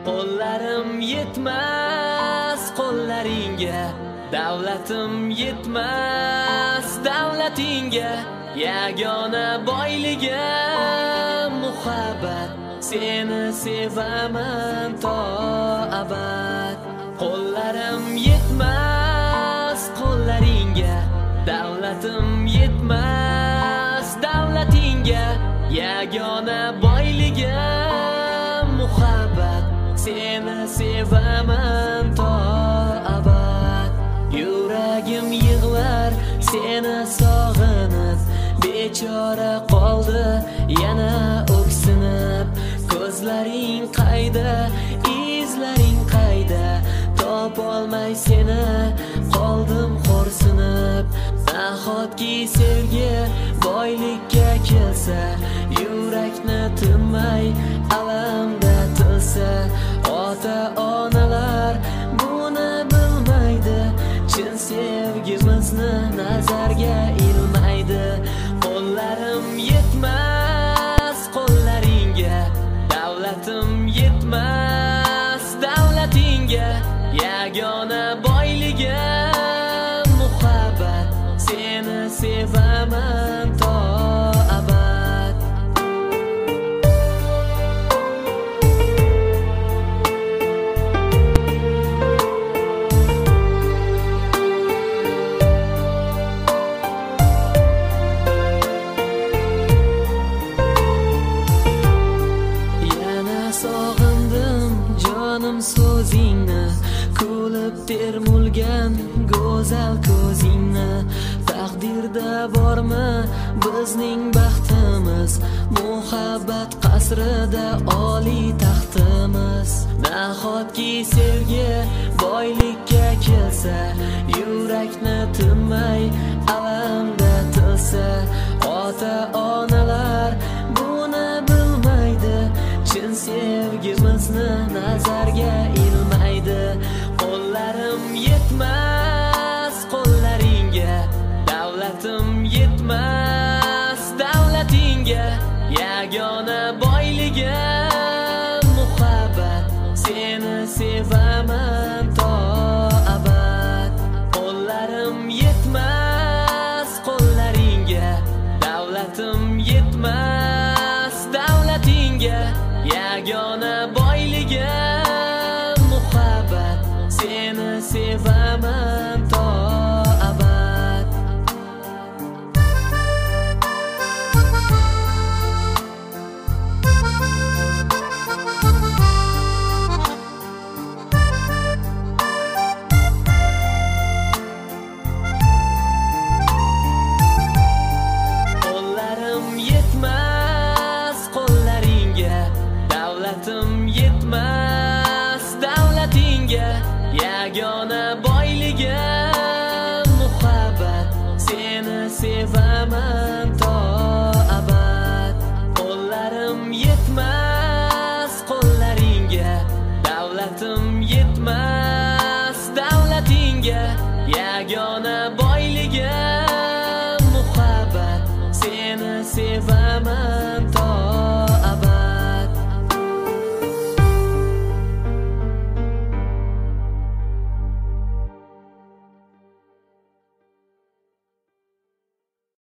Qo'llarim yetmas qo'llaringga, davlatim yetmas davlatingga, yagona boyligim muhabbat, seni sevaman to abad. Qo'llarim yetmas qo'llaringga, davlatim yetmas davlatingga, yagona boyligim muhabbat, seni sevaman to abad. Yuragim yig'lar seni sog'inib, bechora qoldi yana o'ksinib. Ko'zlaring qayda, izlaring qayda, topolmay seni qoldim xo'rsinib. Nahotki sevgi boylikka kelsa, yurakni tinmay alamda tilsa. Ota-onalar buni bilmaydi, chin sevgimizni nazarga ilmaydi. Qo'llarim yetmas qo'llaringga, davlatim yetmas davlatingga, yagona boyligim muhabbat, seni sevaman to abad. Yana sog'indim jonim so'zingni, kulib termulgan go'zal ko'zingni. Taqdirda bormi bizning baxtimiz, muhabbat qasrida oliy taxtimiz. Nahotki sevgi boylikka kelsa, yurakni tinmay alamda tilsa. Ota-onalar buni bilmaydi, chin sevgimizni nazarga ilmaydi. Qo'llarim yetmas qo'llaringga, davlatim yetmas davlatingga, yagona boyligim muhabbat, seni sevaman to abad. Qo'llarim yetmas qo'llaringga, davlatim yetmas davlatingga, yagona boyligim muhabbat, seni sevaman to abad. Qo'llarim yetmas qo'llaringga, davlatim yetmas davlatingga, yagona boyligim muhabbat, seni sevaman to abad. Qo'llarim yetmas qo'llaringga, davlatim yetmas davlatingga, yagona boyligim muhabbat, seni sevaman